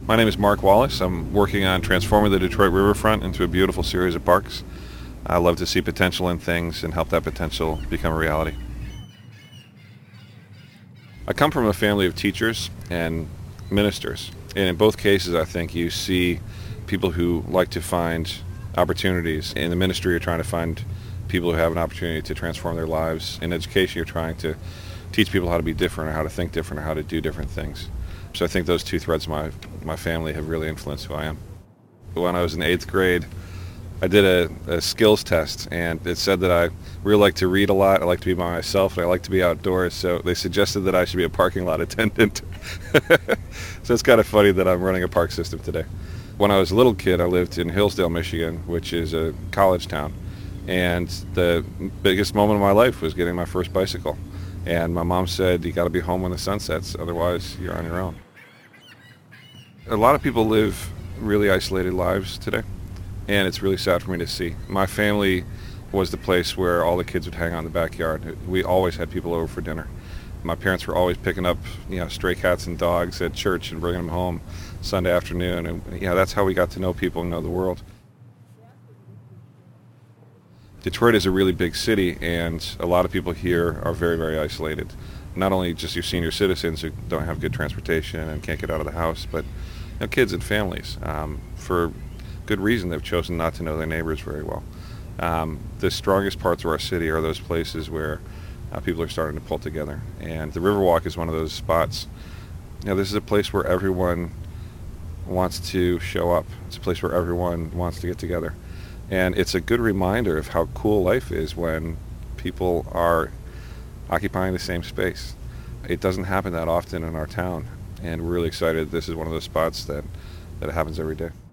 My name is Mark Wallace. I'm working on transforming the Detroit riverfront into a beautiful series of parks. I love to see potential in things and help that potential become a reality. I come from a family of teachers and ministers, and in both cases I think you see people who like to find opportunities. In the ministry you're trying to find people who have an opportunity to transform their lives. In education you're trying to teach people how to be different or how to think different or how to do different things. So I think those two threads of my family have really influenced who I am. When I was in 8th grade, I did a skills test, and it said that I really like to read a lot, I like to be by myself, and I like to be outdoors, so they suggested that I should be a parking lot attendant. So it's kind of funny that I'm running a park system today. When I was a little kid, I lived in Hillsdale, Michigan, which is a college town, and the biggest moment of my life was getting my first bicycle. And my mom said, you got to be home when the sun sets, otherwise you're on your own. A lot of people live really isolated lives today, and it's really sad for me to see. My family was the place where all the kids would hang out in the backyard. We always had people over for dinner. My parents were always picking up, stray cats and dogs at church and bringing them home Sunday afternoon, and that's how we got to know people and know the world. Detroit is a really big city, and a lot of people here are very, very isolated. Not only just your senior citizens who don't have good transportation and can't get out of the house, but kids and families. For good reason, they've chosen not to know their neighbors very well. The strongest parts of our city are those places where people are starting to pull together, and the Riverwalk is one of those spots. This is a place where everyone wants to show up. It's a place where everyone wants to get together. And it's a good reminder of how cool life is when people are occupying the same space. It doesn't happen that often in our town, and we're really excited this is one of those spots that it happens every day.